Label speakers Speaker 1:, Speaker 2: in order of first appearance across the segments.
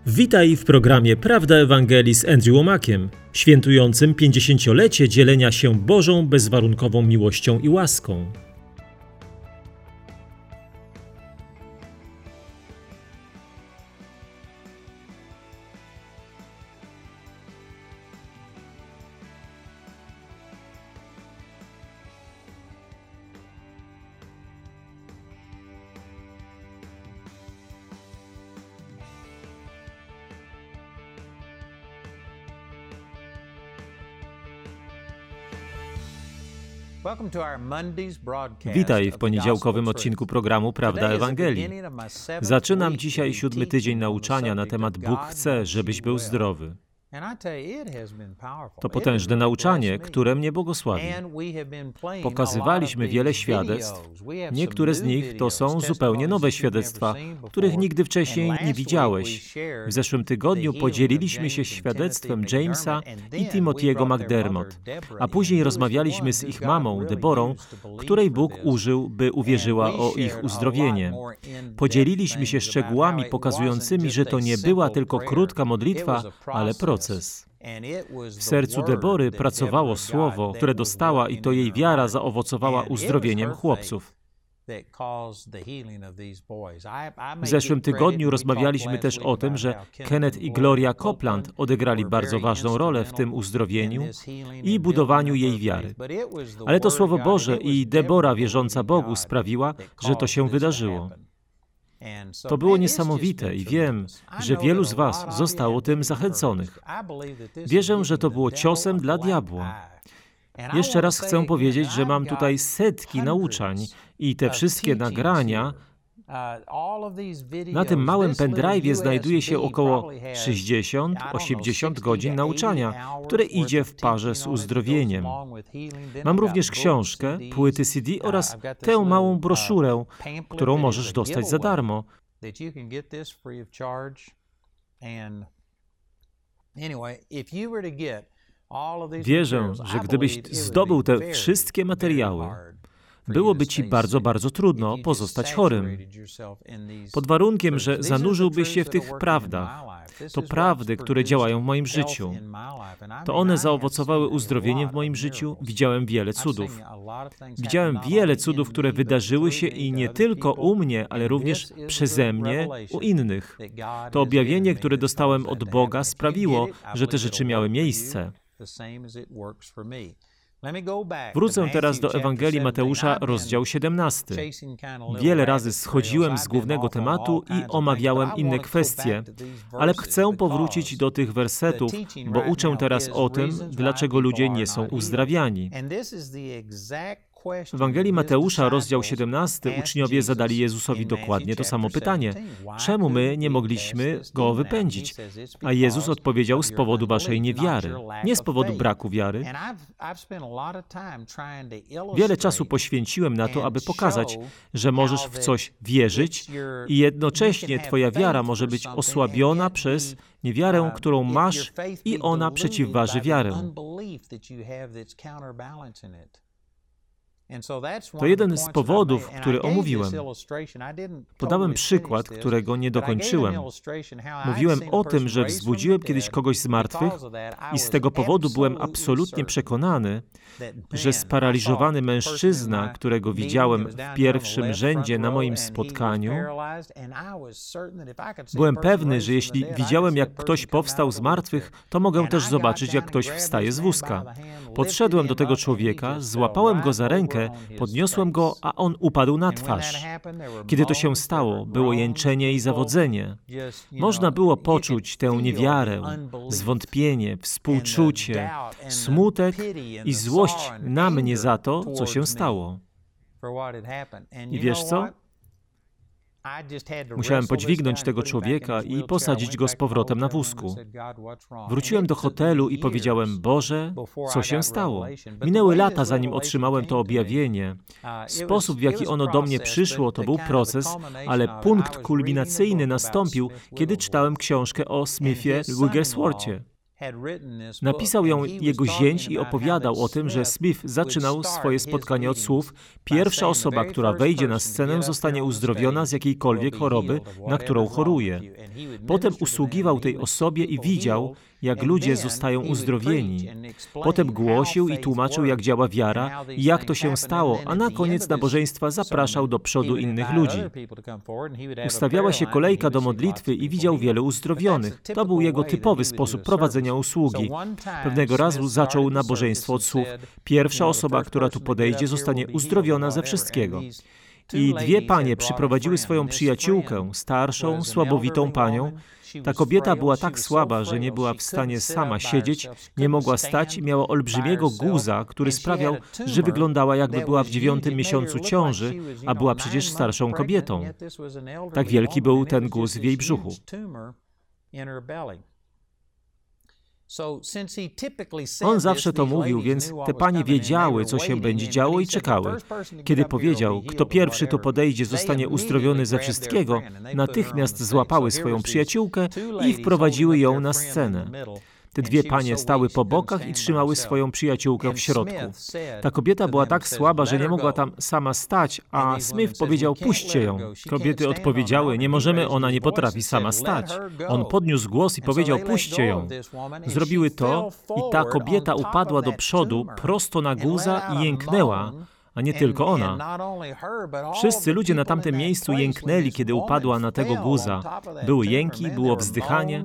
Speaker 1: Witaj w programie Prawda Ewangelii z Andrew Łomakiem, świętującym 50-lecie dzielenia się Bożą bezwarunkową miłością i łaską.
Speaker 2: Witaj w poniedziałkowym odcinku programu Prawda Ewangelii. Zaczynam dzisiaj 7. tydzień nauczania na temat Bóg chce, żebyś był zdrowy. To potężne nauczanie, które mnie błogosławi. Pokazywaliśmy wiele świadectw. Niektóre z nich to są zupełnie nowe świadectwa, których nigdy wcześniej nie widziałeś. W zeszłym tygodniu podzieliliśmy się świadectwem Jamesa i Timothy'ego McDermott, a później rozmawialiśmy z ich mamą, Deborą, której Bóg użył, by uwierzyła o ich uzdrowienie. Podzieliliśmy się szczegółami pokazującymi, że to nie była tylko krótka modlitwa, ale proces. W sercu Debory pracowało słowo, które dostała i to jej wiara zaowocowała uzdrowieniem chłopców. W zeszłym tygodniu rozmawialiśmy też o tym, że Kenneth i Gloria Copeland odegrali bardzo ważną rolę w tym uzdrowieniu i budowaniu jej wiary. Ale to Słowo Boże i Debora wierząca Bogu sprawiła, że to się wydarzyło. To było niesamowite i wiem, że wielu z was zostało tym zachęconych. Wierzę, że to było ciosem dla diabła. Jeszcze raz chcę powiedzieć, że mam tutaj setki nauczań i te wszystkie nagrania. Na tym małym pendrive'ie znajduje się około 60-80 godzin nauczania, które idzie w parze z uzdrowieniem. Mam również książkę, płyty CD oraz tę małą broszurę, którą możesz dostać za darmo. Wierzę, że gdybyś zdobył te wszystkie materiały, byłoby ci bardzo, bardzo trudno pozostać chorym. Pod warunkiem, że zanurzyłbyś się w tych prawdach. To prawdy, które działają w moim życiu. To one zaowocowały uzdrowieniem w moim życiu. Widziałem wiele cudów. Widziałem wiele cudów, które wydarzyły się i nie tylko u mnie, ale również przeze mnie u innych. To objawienie, które dostałem od Boga, sprawiło, że te rzeczy miały miejsce. Wrócę teraz do Ewangelii Mateusza, rozdział 17. Wiele razy schodziłem z głównego tematu i omawiałem inne kwestie, ale chcę powrócić do tych wersetów, bo uczę teraz o tym, dlaczego ludzie nie są uzdrawiani. W Ewangelii Mateusza, rozdział 17, uczniowie zadali Jezusowi dokładnie to samo pytanie. Czemu my nie mogliśmy go wypędzić? A Jezus odpowiedział: z powodu waszej niewiary, nie z powodu braku wiary. Wiele czasu poświęciłem na to, aby pokazać, że możesz w coś wierzyć i jednocześnie twoja wiara może być osłabiona przez niewiarę, którą masz i ona przeciwważy wiarę. To jeden z powodów, który omówiłem. Podałem przykład, którego nie dokończyłem. Mówiłem o tym, że wzbudziłem kiedyś kogoś z martwych i z tego powodu byłem absolutnie przekonany, że sparaliżowany mężczyzna, którego widziałem w pierwszym rzędzie na moim spotkaniu, byłem pewny, że jeśli widziałem, jak ktoś powstał z martwych, to mogę też zobaczyć, jak ktoś wstaje z wózka. Podszedłem do tego człowieka, złapałem go za rękę, podniosłem go, a on upadł na twarz. Kiedy to się stało, było jęczenie i zawodzenie. Można było poczuć tę niewiarę, zwątpienie, współczucie, smutek i złość na mnie za to, co się stało. I wiesz co? Musiałem podźwignąć tego człowieka i posadzić go z powrotem na wózku. Wróciłem do hotelu i powiedziałem: Boże, co się stało? Minęły lata, zanim otrzymałem to objawienie. Sposób, w jaki ono do mnie przyszło, to był proces, ale punkt kulminacyjny nastąpił, kiedy czytałem książkę o Smithie Wigglesworthie. Napisał ją jego zięć i opowiadał o tym, że Smith zaczynał swoje spotkanie od słów: pierwsza osoba, która wejdzie na scenę, zostanie uzdrowiona z jakiejkolwiek choroby, na którą choruje. Potem usługiwał tej osobie i widział, jak ludzie zostają uzdrowieni. Potem głosił i tłumaczył, jak działa wiara i jak to się stało, a na koniec nabożeństwa zapraszał do przodu innych ludzi. Ustawiała się kolejka do modlitwy i widział wielu uzdrowionych. To był jego typowy sposób prowadzenia usługi. Pewnego razu zaczął nabożeństwo od słów: pierwsza osoba, która tu podejdzie, zostanie uzdrowiona ze wszystkiego. I dwie panie przyprowadziły swoją przyjaciółkę, starszą, słabowitą panią. Ta kobieta była tak słaba, że nie była w stanie sama siedzieć, nie mogła stać i miała olbrzymiego guza, który sprawiał, że wyglądała, jakby była w 9. miesiącu ciąży, a była przecież starszą kobietą. Tak wielki był ten guz w jej brzuchu. On zawsze to mówił, więc te panie wiedziały, co się będzie działo i czekały. Kiedy powiedział, kto pierwszy tu podejdzie, zostanie uzdrowiony ze wszystkiego, natychmiast złapały swoją przyjaciółkę i wprowadziły ją na scenę. Te dwie panie stały po bokach i trzymały swoją przyjaciółkę w środku. Ta kobieta była tak słaba, że nie mogła tam sama stać, a Smith powiedział: puśćcie ją. Kobiety odpowiedziały: nie możemy, ona nie potrafi sama stać. On podniósł głos i powiedział: puśćcie ją. Zrobiły to i ta kobieta upadła do przodu prosto na guza i jęknęła, a nie tylko ona. Wszyscy ludzie na tamtym miejscu jęknęli, kiedy upadła na tego guza. Były jęki, było wzdychanie.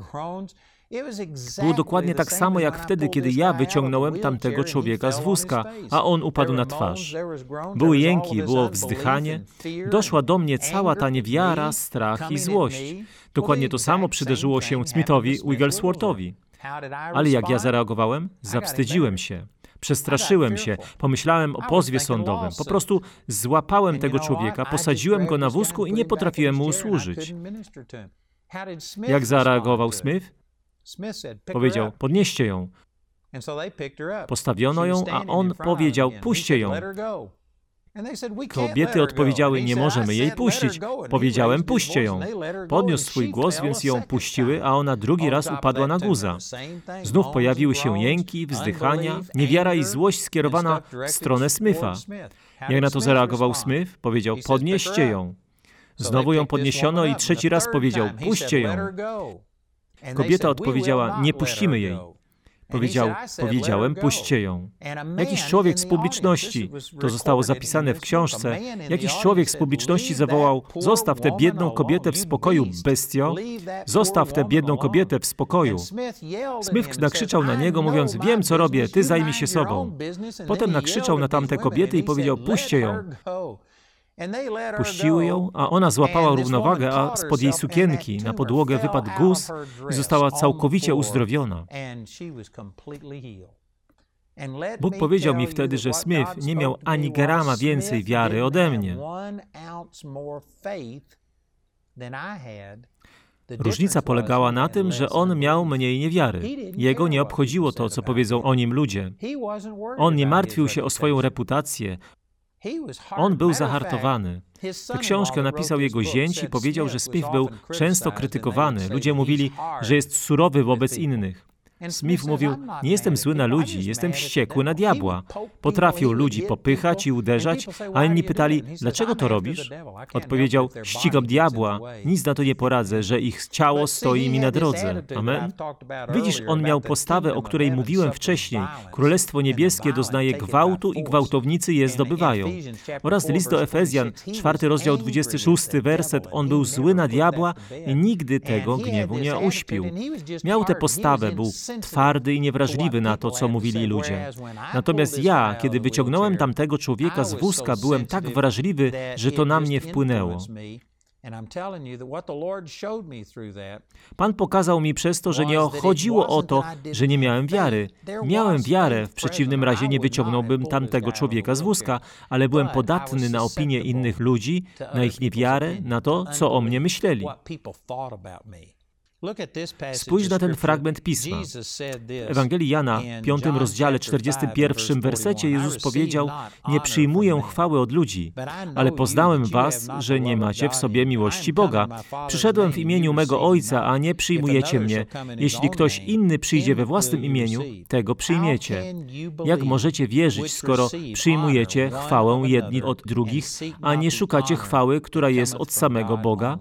Speaker 2: Było dokładnie tak samo jak wtedy, kiedy ja wyciągnąłem tamtego człowieka z wózka, a on upadł na twarz. Były jęki, było wzdychanie. Doszła do mnie cała ta niewiara, strach i złość. Dokładnie to samo przydarzyło się Smithowi Wigglesworthowi. Ale jak ja zareagowałem? Zawstydziłem się. Przestraszyłem się, pomyślałem o pozwie sądowym. Po prostu złapałem tego człowieka, posadziłem go na wózku i nie potrafiłem mu usłużyć. Jak zareagował Smith? Powiedział: podnieście ją. Postawiono ją, a on powiedział: puśćcie ją. Kobiety odpowiedziały: nie możemy jej puścić. Powiedziałem: puśćcie ją. Podniósł swój głos, więc ją puściły, a ona drugi raz upadła na guza. Znów pojawiły się jęki, wzdychania, niewiara i złość skierowana w stronę Smitha. Jak na to zareagował Smith? Powiedział: podnieście ją. Znowu ją podniesiono i trzeci raz powiedział: puśćcie ją. Kobieta odpowiedziała: nie puścimy jej. Powiedziałem: puśćcie ją. Jakiś człowiek z publiczności, to zostało zapisane w książce, jakiś człowiek z publiczności zawołał: zostaw tę biedną kobietę w spokoju, bestio! Zostaw tę biedną kobietę w spokoju. Smith nakrzyczał na niego, mówiąc: wiem, co robię, ty zajmij się sobą. Potem nakrzyczał na tamte kobiety i powiedział: puśćcie ją. Puściły ją, a ona złapała równowagę, a spod jej sukienki na podłogę wypadł guz i została całkowicie uzdrowiona. Bóg powiedział mi wtedy, że Smith nie miał ani grama więcej wiary ode mnie. Różnica polegała na tym, że on miał mniej niewiary. Jego nie obchodziło to, co powiedzą o nim ludzie. On nie martwił się o swoją reputację. On był zahartowany. Tę książkę napisał jego zięć i powiedział, że Smith był często krytykowany. Ludzie mówili, że jest surowy wobec innych. Smith mówił: nie jestem zły na ludzi, jestem wściekły na diabła. Potrafił ludzi popychać i uderzać, a inni pytali: dlaczego to robisz? Odpowiedział: ścigam diabła, nic na to nie poradzę, że ich ciało stoi mi na drodze. Amen? Widzisz, on miał postawę, o której mówiłem wcześniej. Królestwo Niebieskie doznaje gwałtu i gwałtownicy je zdobywają. Oraz list do Efezjan, 4 rozdział, 26 werset. On był zły na diabła i nigdy tego gniewu nie uśpił. Miał tę postawę, był twardy i niewrażliwy na to, co mówili ludzie. Natomiast ja, kiedy wyciągnąłem tamtego człowieka z wózka, byłem tak wrażliwy, że to na mnie wpłynęło. Pan pokazał mi przez to, że nie chodziło o to, że nie miałem wiary. Miałem wiarę, w przeciwnym razie nie wyciągnąłbym tamtego człowieka z wózka, ale byłem podatny na opinię innych ludzi, na ich niewiarę, na to, co o mnie myśleli. Spójrz na ten fragment Pisma. W Ewangelii Jana, 5 rozdziale, 41 wersecie Jezus powiedział: „Nie przyjmuję chwały od ludzi, ale poznałem was, że nie macie w sobie miłości Boga. Przyszedłem w imieniu mego Ojca, a nie przyjmujecie mnie. Jeśli ktoś inny przyjdzie we własnym imieniu, tego przyjmiecie. Jak możecie wierzyć, skoro przyjmujecie chwałę jedni od drugich, a nie szukacie chwały, która jest od samego Boga?”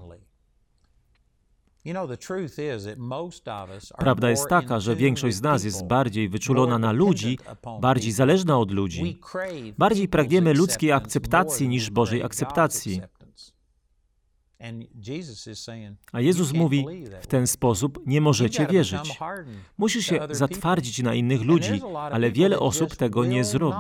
Speaker 2: Prawda jest taka, że większość z nas jest bardziej wyczulona na ludzi, bardziej zależna od ludzi. Bardziej pragniemy ludzkiej akceptacji niż Bożej akceptacji. A Jezus mówi, w ten sposób nie możecie wierzyć. Musisz się zatwardzić na innych ludzi, ale wiele osób tego nie zrobi.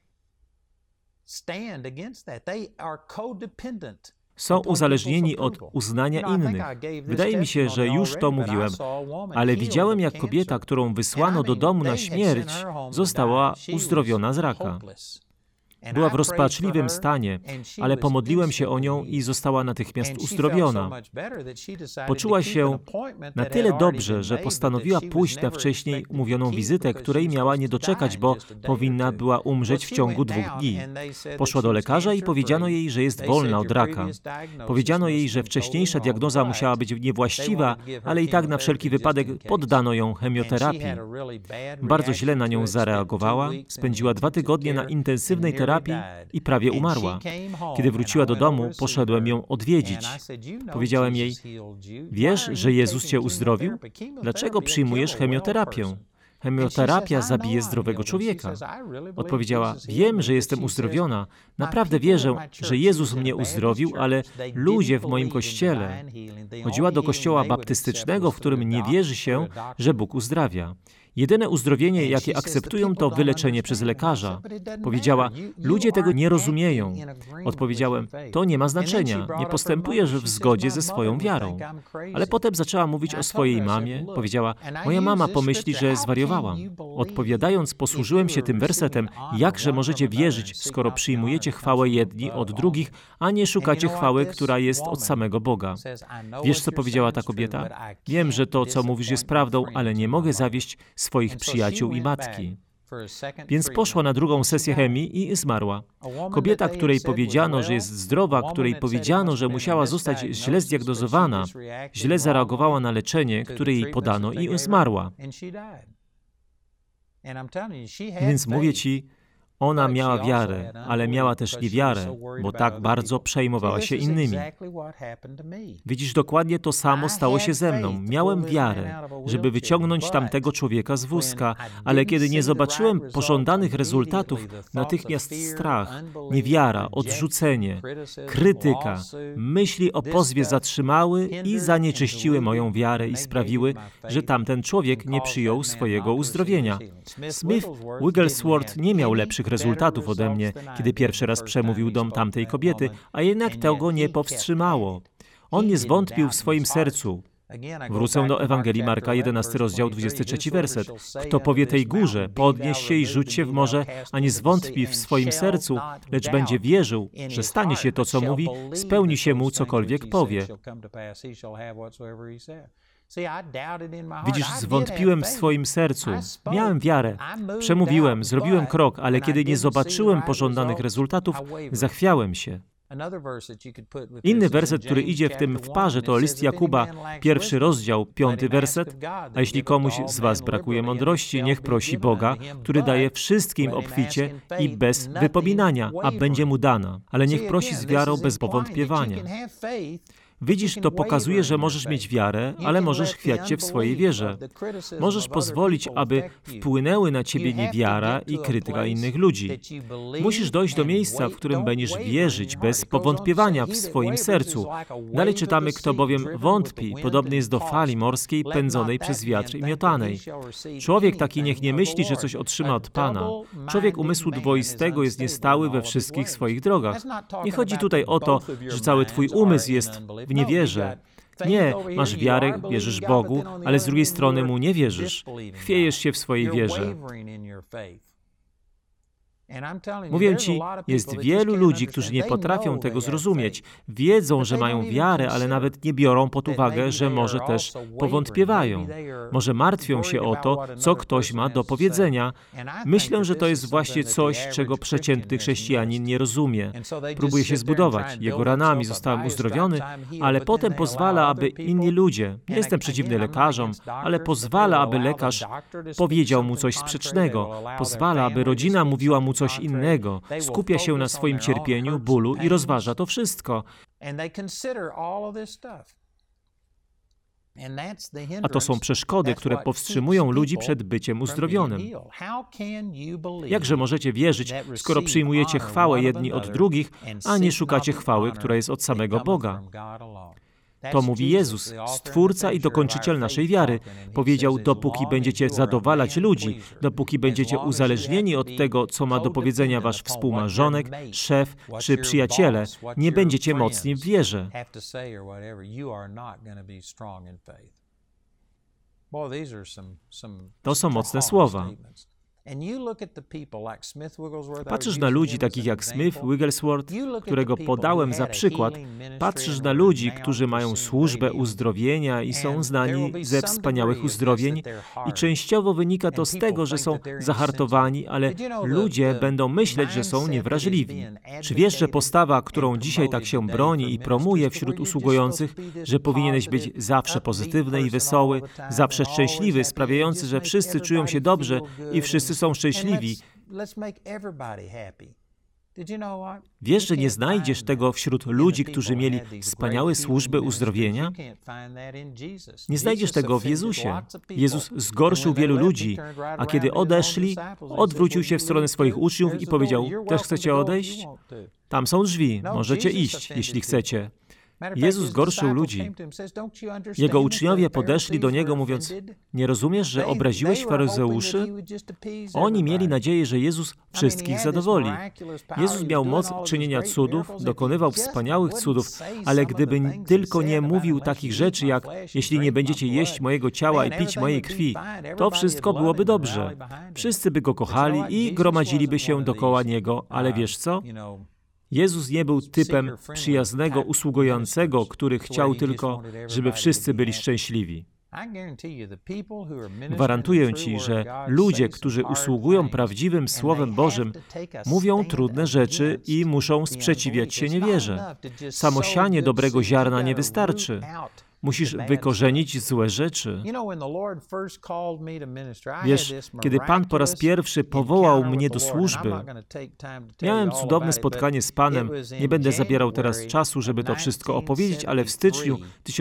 Speaker 2: Są uzależnieni od uznania innych. Wydaje mi się, że już to mówiłem, ale widziałem, jak kobieta, którą wysłano do domu na śmierć, została uzdrowiona z raka. Była w rozpaczliwym stanie, ale pomodliłem się o nią i została natychmiast uzdrowiona. Poczuła się na tyle dobrze, że postanowiła pójść na wcześniej umówioną wizytę, której miała nie doczekać, bo powinna była umrzeć w ciągu 2 dni. Poszła do lekarza i powiedziano jej, że jest wolna od raka. Powiedziano jej, że wcześniejsza diagnoza musiała być niewłaściwa, ale i tak na wszelki wypadek poddano ją chemioterapii. Bardzo źle na nią zareagowała, spędziła 2 tygodnie na intensywnej terapii i prawie umarła. Kiedy wróciła do domu, poszedłem ją odwiedzić. Powiedziałem jej: „Wiesz, że Jezus cię uzdrowił? Dlaczego przyjmujesz chemioterapię? Chemioterapia zabije zdrowego człowieka”. Odpowiedziała: „Wiem, że jestem uzdrowiona. Naprawdę wierzę, że Jezus mnie uzdrowił, ale ludzie w moim kościele...” Chodziła do kościoła baptystycznego, w którym nie wierzy się, że Bóg uzdrawia. Jedyne uzdrowienie, jakie akceptują, to wyleczenie przez lekarza. Powiedziała: „Ludzie tego nie rozumieją”. Odpowiedziałem: „To nie ma znaczenia. Nie postępujesz w zgodzie ze swoją wiarą”. Ale potem zaczęła mówić o swojej mamie. Powiedziała: „Moja mama pomyśli, że zwariowałam”. Odpowiadając, posłużyłem się tym wersetem: „Jakże możecie wierzyć, skoro przyjmujecie chwałę jedni od drugich, a nie szukacie chwały, która jest od samego Boga”. Wiesz, co powiedziała ta kobieta? „Wiem, że to, co mówisz, jest prawdą, ale nie mogę zawieść swoich przyjaciół i matki”. Więc poszła na drugą sesję chemii i zmarła. Kobieta, której powiedziano, że jest zdrowa, której powiedziano, że musiała zostać źle zdiagnozowana, źle zareagowała na leczenie, które jej podano i zmarła. Więc mówię ci, ona miała wiarę, ale miała też niewiarę, bo tak bardzo przejmowała się innymi. Widzisz, dokładnie to samo stało się ze mną. Miałem wiarę, żeby wyciągnąć tamtego człowieka z wózka, ale kiedy nie zobaczyłem pożądanych rezultatów, natychmiast strach, niewiara, odrzucenie, krytyka, myśli o pozwie zatrzymały i zanieczyściły moją wiarę i sprawiły, że tamten człowiek nie przyjął swojego uzdrowienia. Smith Wigglesworth nie miał lepszych rezultatów ode mnie, kiedy pierwszy raz przemówił do tamtej kobiety, a jednak tego nie powstrzymało. On nie zwątpił w swoim sercu. Wrócę do Ewangelii Marka, 11 rozdział, 23 werset. „Kto powie tej górze, podnieś się i rzuć się w morze, a nie zwątpi w swoim sercu, lecz będzie wierzył, że stanie się to, co mówi, spełni się mu cokolwiek powie”. Widzisz, zwątpiłem w swoim sercu. Miałem wiarę. Przemówiłem, zrobiłem krok, ale kiedy nie zobaczyłem pożądanych rezultatów, zachwiałem się. Inny werset, który idzie w tym w parze, to list Jakuba, 1 rozdział, 5 werset. „A jeśli komuś z was brakuje mądrości, niech prosi Boga, który daje wszystkim obficie i bez wypominania, a będzie mu dana. Ale niech prosi z wiarą bez powątpiewania”. Widzisz, to pokazuje, że możesz mieć wiarę, ale możesz chwiać się w swojej wierze. Możesz pozwolić, aby wpłynęły na ciebie niewiara i krytyka innych ludzi. Musisz dojść do miejsca, w którym będziesz wierzyć bez powątpiewania w swoim sercu. Dalej czytamy, kto bowiem wątpi, podobny jest do fali morskiej pędzonej przez wiatr i miotanej. Człowiek taki niech nie myśli, że coś otrzyma od Pana. Człowiek umysłu dwoistego jest niestały we wszystkich swoich drogach. Nie chodzi tutaj o to, że cały twój umysł jest w niewierze. Nie, masz wiarę, wierzysz Bogu, ale z drugiej strony Mu nie wierzysz. Chwiejesz się w swojej wierze. Mówię Ci, jest wielu ludzi, którzy nie potrafią tego zrozumieć. Wiedzą, że mają wiarę, ale nawet nie biorą pod uwagę, że może też powątpiewają. Może martwią się o to, co ktoś ma do powiedzenia. Myślę, że to jest właśnie coś, czego przeciętny chrześcijanin nie rozumie. Próbuje się zbudować. Jego ranami zostałem uzdrowiony, ale potem pozwala, aby inni ludzie, nie jestem przeciwny lekarzom, ale pozwala, aby lekarz powiedział mu coś sprzecznego. Pozwala, aby rodzina mówiła mu coś innego. Skupia się na swoim cierpieniu, bólu i rozważa to wszystko. A to są przeszkody, które powstrzymują ludzi przed byciem uzdrowionym. Jakże możecie wierzyć, skoro przyjmujecie chwałę jedni od drugich, a nie szukacie chwały, która jest od samego Boga? To mówi Jezus, Stwórca i Dokończyciel naszej wiary. Powiedział, dopóki będziecie zadowalać ludzi, dopóki będziecie uzależnieni od tego, co ma do powiedzenia wasz współmałżonek, szef czy przyjaciele, nie będziecie mocni w wierze. To są mocne słowa. Patrzysz na ludzi takich jak Smith Wigglesworth, którego podałem za przykład. Patrzysz na ludzi, którzy mają służbę uzdrowienia i są znani ze wspaniałych uzdrowień i częściowo wynika to z tego, że są zahartowani, ale ludzie będą myśleć, że są niewrażliwi. Czy wiesz, że postawa, którą dzisiaj tak się broni i promuje wśród usługujących, że powinieneś być zawsze pozytywny i wesoły, zawsze szczęśliwy, sprawiający, że wszyscy czują się dobrze i wszyscy są szczęśliwi. Wiesz, że nie znajdziesz tego wśród ludzi, którzy mieli wspaniałe służby uzdrowienia? Nie znajdziesz tego w Jezusie. Jezus zgorszył wielu ludzi, a kiedy odeszli, odwrócił się w stronę swoich uczniów i powiedział, też chcecie odejść? Tam są drzwi, możecie iść, jeśli chcecie. Jezus gorszył ludzi. Jego uczniowie podeszli do Niego, mówiąc, nie rozumiesz, że obraziłeś faryzeuszy? Oni mieli nadzieję, że Jezus wszystkich zadowoli. Jezus miał moc czynienia cudów, dokonywał wspaniałych cudów, ale gdyby tylko nie mówił takich rzeczy jak, jeśli nie będziecie jeść mojego ciała i pić mojej krwi, to wszystko byłoby dobrze. Wszyscy by Go kochali i gromadziliby się dokoła Niego, ale wiesz co? Jezus nie był typem przyjaznego usługującego, który chciał tylko, żeby wszyscy byli szczęśliwi. Gwarantuję Ci, że ludzie, którzy usługują prawdziwym Słowem Bożym, mówią trudne rzeczy i muszą sprzeciwiać się niewierze. Samo sianie dobrego ziarna nie wystarczy. Musisz wykorzenić złe rzeczy. Wiesz, kiedy Pan po raz pierwszy powołał mnie do służby, miałem cudowne spotkanie z Panem. Nie będę zabierał teraz czasu, żeby to wszystko opowiedzieć, ale w styczniu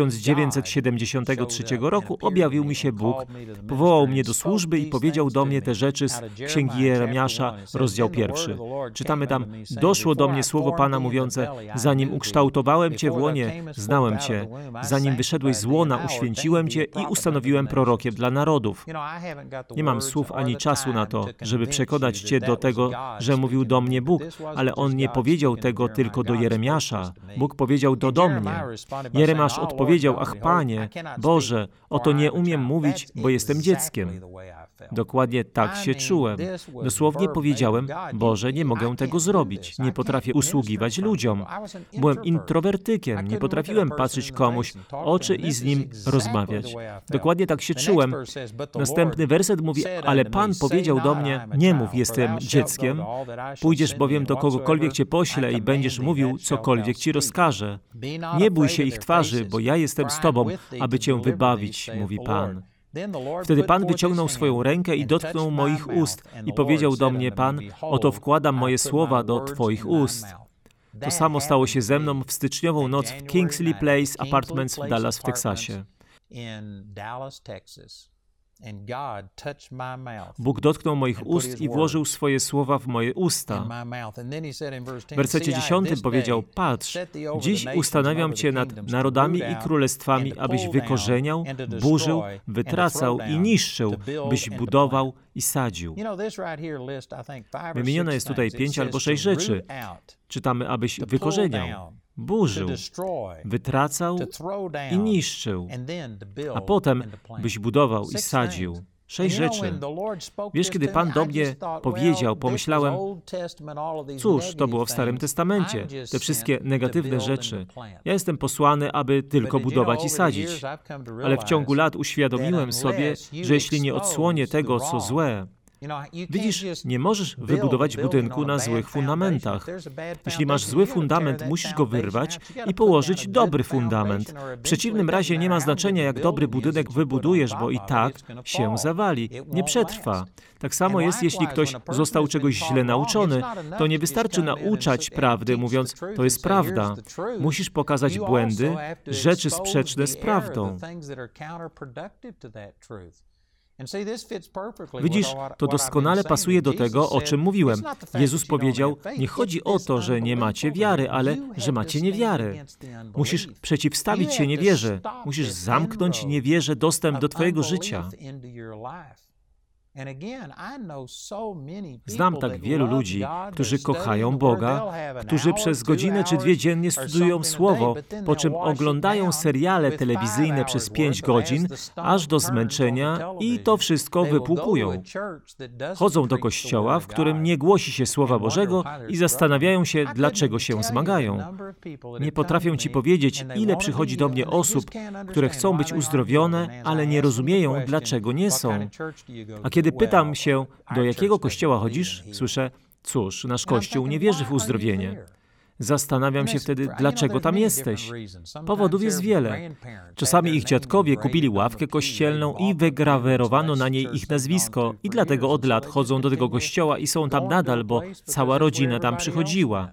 Speaker 2: 1973 roku objawił mi się Bóg, powołał mnie do służby i powiedział do mnie te rzeczy z Księgi Jeremiasza, rozdział 1. Czytamy tam, doszło do mnie słowo Pana mówiące, zanim ukształtowałem Cię w łonie, znałem Cię, zanim wyszedłeś z łona, uświęciłem Cię i ustanowiłem prorokiem dla narodów. Nie mam słów ani czasu na to, żeby przekonać Cię do tego, że mówił do mnie Bóg, ale On nie powiedział tego tylko do Jeremiasza. Bóg powiedział to do mnie. Jeremiasz odpowiedział, ach Panie, Boże, oto nie umiem mówić, bo jestem dzieckiem. Dokładnie tak się czułem. Dosłownie powiedziałem, Boże, nie mogę tego zrobić. Nie potrafię usługiwać ludziom. Byłem introwertykiem, nie potrafiłem patrzeć komuś w oczy i z nim rozmawiać. Dokładnie tak się czułem. Następny werset mówi, ale Pan powiedział do mnie, nie mów, jestem dzieckiem, pójdziesz bowiem do kogokolwiek Cię pośle i będziesz mówił, cokolwiek Ci rozkaże. Nie bój się ich twarzy, bo ja jestem z Tobą, aby Cię wybawić, mówi Pan. Wtedy Pan wyciągnął swoją rękę i dotknął moich ust i powiedział do mnie Pan, oto wkładam moje słowa do Twoich ust. To samo stało się ze mną w styczniową noc w Kingsley Place Apartments w Dallas w Teksasie. Bóg dotknął moich ust i włożył swoje słowa w moje usta. W wersecie 10 powiedział, patrz, dziś ustanawiam Cię nad narodami i królestwami, abyś wykorzeniał, burzył, wytracał i niszczył, byś budował i sadził. Wymienione jest tutaj 5 albo 6 rzeczy. Czytamy, abyś wykorzeniał, burzył, wytracał i niszczył, a potem byś budował i sadził. 6 rzeczy. Wiesz, kiedy Pan do mnie powiedział, pomyślałem, cóż, to było w Starym Testamencie, te wszystkie negatywne rzeczy. Ja jestem posłany, aby tylko budować i sadzić. Ale w ciągu lat uświadomiłem sobie, że jeśli nie odsłonię tego, co złe, widzisz, nie możesz wybudować budynku na złych fundamentach. Jeśli masz zły fundament, musisz go wyrwać i położyć dobry fundament. W przeciwnym razie nie ma znaczenia, jak dobry budynek wybudujesz, bo i tak się zawali, nie przetrwa. Tak samo jest, jeśli ktoś został czegoś źle nauczony, to nie wystarczy nauczać prawdy, mówiąc, to jest prawda. Musisz pokazać błędy, rzeczy sprzeczne z prawdą. Widzisz, to doskonale pasuje do tego, o czym mówiłem. Jezus powiedział, nie chodzi o to, że nie macie wiary, ale że macie niewiarę. Musisz przeciwstawić się niewierze. Musisz zamknąć niewierze dostęp do twojego życia. Znam tak wielu ludzi, którzy kochają Boga, którzy przez godzinę czy 2 dziennie studiują Słowo, po czym oglądają seriale telewizyjne przez 5 godzin, aż do zmęczenia i to wszystko wypłukują. Chodzą do kościoła, w którym nie głosi się Słowa Bożego i zastanawiają się, dlaczego się zmagają. Nie potrafią ci powiedzieć, ile przychodzi do mnie osób, które chcą być uzdrowione, ale nie rozumieją, dlaczego nie są. A kiedy pytam się, do jakiego kościoła chodzisz, słyszę, cóż, nasz kościół nie wierzy w uzdrowienie. Zastanawiam się wtedy, dlaczego tam jesteś. Powodów jest wiele. Czasami ich dziadkowie kupili ławkę kościelną i wygrawerowano na niej ich nazwisko i dlatego od lat chodzą do tego kościoła i są tam nadal, bo cała rodzina tam przychodziła.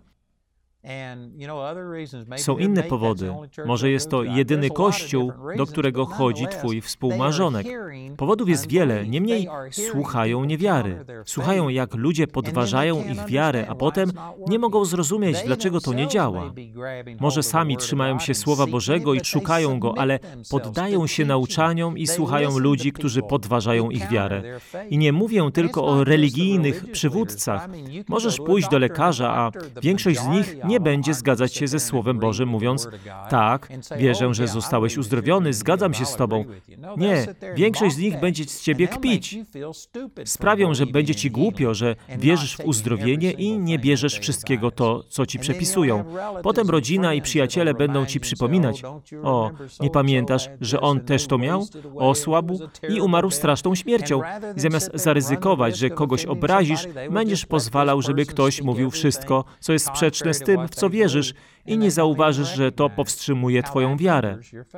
Speaker 2: Są inne powody. Może jest to jedyny kościół, do którego chodzi twój współmarzonek. Powodów jest wiele, niemniej słuchają niewiary. Słuchają, jak ludzie podważają ich wiarę, a potem nie mogą zrozumieć, dlaczego to nie działa. Może sami trzymają się Słowa Bożego i szukają Go, ale poddają się nauczaniom i słuchają ludzi, którzy podważają ich wiarę. I nie mówię tylko o religijnych przywódcach. Możesz pójść do lekarza, a większość z nich nie będzie zgadzać się ze Słowem Bożym, mówiąc, tak, wierzę, że zostałeś uzdrowiony, zgadzam się z Tobą. Nie, większość z nich będzie z Ciebie kpić. Sprawią, że będzie Ci głupio, że wierzysz w uzdrowienie i nie bierzesz wszystkiego to, co Ci przepisują. Potem rodzina i przyjaciele będą Ci przypominać, o, nie pamiętasz, że on też to miał? Osłabł i umarł straszną śmiercią. I zamiast zaryzykować, że kogoś obrazisz, będziesz pozwalał, żeby ktoś mówił wszystko, co jest sprzeczne z tym, w co wierzysz i nie zauważysz, że to powstrzymuje Twoją wiarę.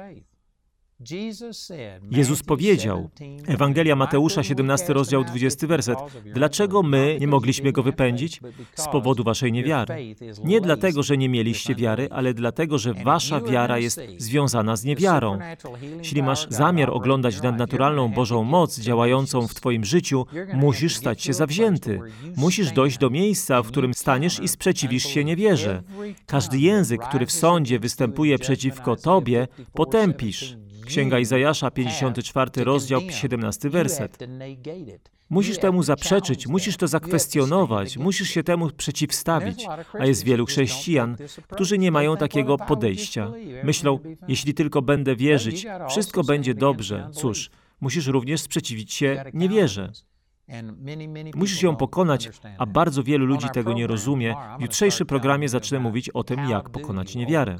Speaker 2: Jezus powiedział, Ewangelia Mateusza, 17 rozdział, 20 werset, dlaczego my nie mogliśmy go wypędzić? Z powodu waszej niewiary. Nie dlatego, że nie mieliście wiary, ale dlatego, że wasza wiara jest związana z niewiarą. Jeśli masz zamiar oglądać nadnaturalną Bożą moc działającą w twoim życiu, musisz stać się zawzięty. Musisz dojść do miejsca, w którym staniesz i sprzeciwisz się niewierze. Każdy język, który w sądzie występuje przeciwko tobie, potępisz. Księga Izajasza, 54 rozdział, 17 werset. Musisz temu zaprzeczyć, musisz to zakwestionować, musisz się temu przeciwstawić. A jest wielu chrześcijan, którzy nie mają takiego podejścia. Myślą, jeśli tylko będę wierzyć, wszystko będzie dobrze. Cóż, musisz również sprzeciwić się niewierze. Musisz ją pokonać, a bardzo wielu ludzi tego nie rozumie. W jutrzejszym programie zacznę mówić o tym, jak pokonać niewiarę.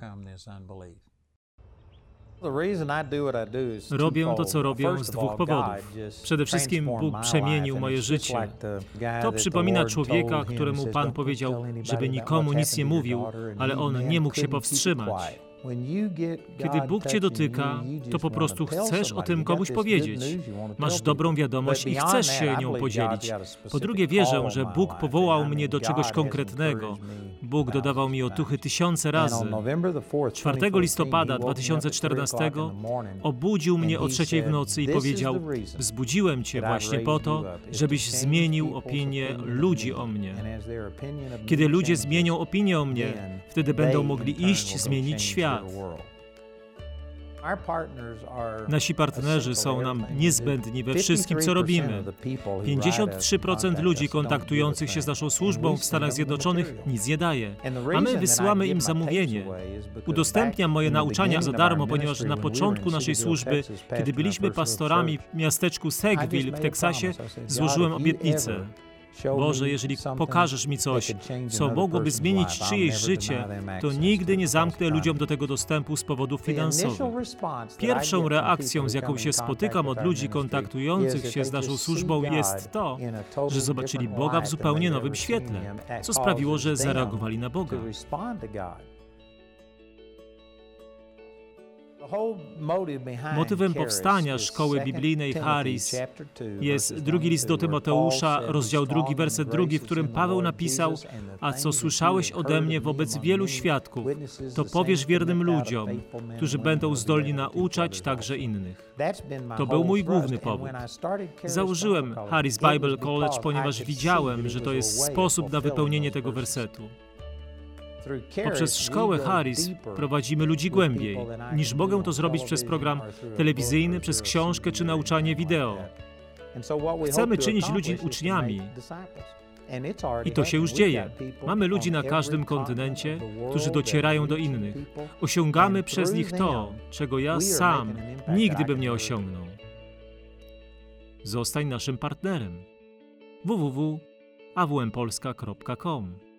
Speaker 1: Robię to, co robię, z 2 powodów. Przede wszystkim Bóg przemienił moje życie. To przypomina człowieka, któremu Pan powiedział, żeby nikomu nic nie mówił, ale on nie mógł się powstrzymać. Kiedy Bóg cię dotyka, to po prostu chcesz o tym komuś powiedzieć. Masz dobrą wiadomość i chcesz się nią podzielić. Po drugie, wierzę, że Bóg powołał mnie do czegoś konkretnego. Bóg dodawał mi otuchy 1000 razy. 4 listopada 2014 obudził mnie o 3 w nocy i powiedział, wzbudziłem cię właśnie po to, żebyś zmienił opinię ludzi o mnie. Kiedy ludzie zmienią opinię o mnie, wtedy będą mogli iść zmienić świat. Nasi partnerzy są nam niezbędni we wszystkim, co robimy. 53% ludzi kontaktujących się z naszą służbą w Stanach Zjednoczonych nic nie daje, a my wysyłamy im zamówienie. Udostępniam moje nauczania za darmo, ponieważ na początku naszej służby, kiedy byliśmy pastorami w miasteczku Sackville w Teksasie, złożyłem obietnicę. Boże, jeżeli pokażesz mi coś, co mogłoby zmienić czyjeś życie, to nigdy nie zamknę ludziom do tego dostępu z powodów finansowych. Pierwszą reakcją, z jaką się spotykam od ludzi kontaktujących się z naszą służbą, jest to, że zobaczyli Boga w zupełnie nowym świetle, co sprawiło, że zareagowali na Boga. Motywem powstania Szkoły Biblijnej Charis jest drugi list do Tymoteusza, rozdział 2, werset 2, w którym Paweł napisał: a co słyszałeś ode mnie wobec wielu świadków, to powiesz wiernym ludziom, którzy będą zdolni nauczać także innych. To był mój główny powód. Założyłem Charis Bible College, ponieważ widziałem, że to jest sposób na wypełnienie tego wersetu. Poprzez szkołę Charis prowadzimy ludzi głębiej, niż mogę to zrobić przez program telewizyjny, przez książkę czy nauczanie wideo. Chcemy czynić ludzi uczniami. I to się już dzieje. Mamy ludzi na każdym kontynencie, którzy docierają do innych. Osiągamy przez nich to, czego ja sam nigdy bym nie osiągnął. Zostań naszym partnerem. www.awmpolska.com